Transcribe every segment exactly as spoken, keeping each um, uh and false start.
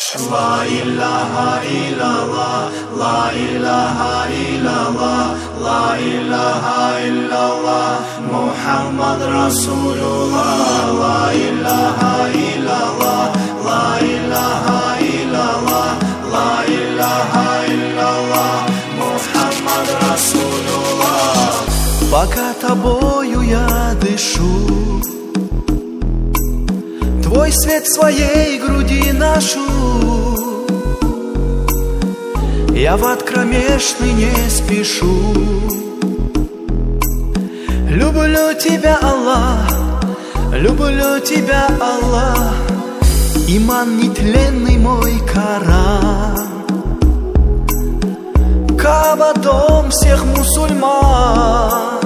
La ilaha illallah, la ilaha illallah, la ilaha illallah, Muhammad Rasulullah. La ilaha illallah, la ilaha illallah, la ilaha illallah, Muhammad Rasulullah. Пока тобою я дышу, твой свет в своей груди ношу, я в ад кромешный не спешу. Люблю тебя, Аллах, люблю тебя, Аллах, иман нетленный мой Коран. Каба дом всех мусульман,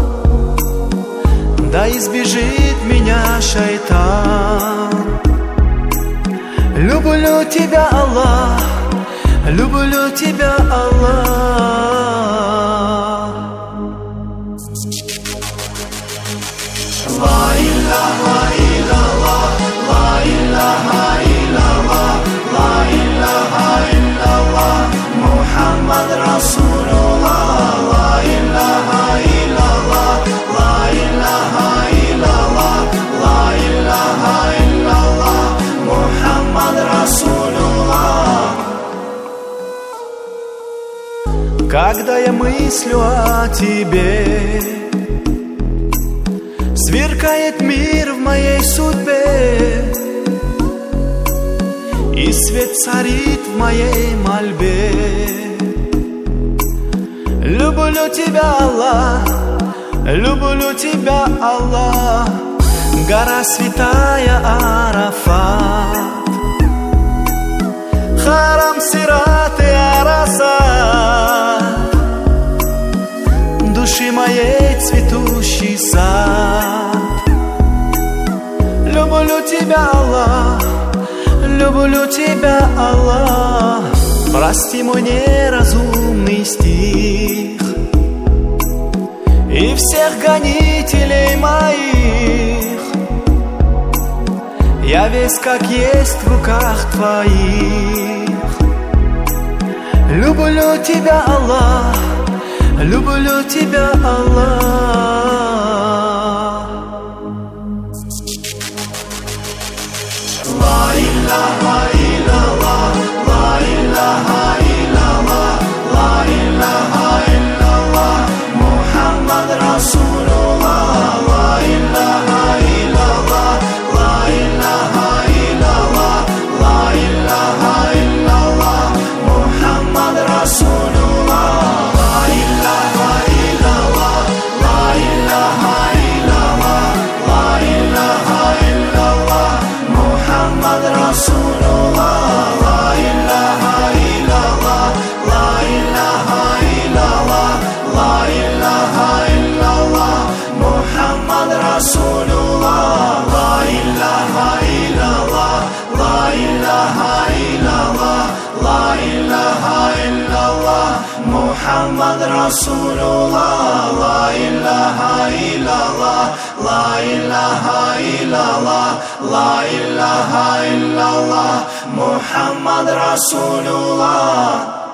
да избежит меня шайтан. Люблю тебя, Аллах, люблю тебя, Аллах. La ilaha illallah, la ilaha illallah, la ilaha illallah, Muhammad Rasulullah. La ilaha illallah, la ilaha illallah, la ilaha illallah, Muhammad Rasulullah. Когда я мыслю о тебе, сверкает мир в моей судьбе, и свет царит в моей мольбе. Люблю тебя, Аллах, люблю тебя, Аллах, гора святая Арафат, харам Сират и Арасат, души моей цветущий сад. Люблю тебя, Аллах, люблю тебя, Аллах, прости мой неразумный стих и всех гонителей моих. Я весь как есть в руках твоих. Люблю тебя, Аллах, люблю тебя, Аллах. La ilaha illallah, la ilaha illallah, la ilaha illallah, Muhammad Rasulullah. La ilaha illallah, la ilaha illallah, la ilaha illallah, Muhammad Rasulullah. La ilaha illallah, la ilaha illallah, la ilaha illallah, Muhammad Rasulullah. La ilaha illallah, la ilaha illallah, la ilaha illallah, Muhammad Rasulullah. La ilaha illallah, la ilaha illallah, la ilaha illallah, Muhammad Rasulullah. La ilaha illallah, la ilaha illallah, la ilaha illallah, Muhammad Rasulullah.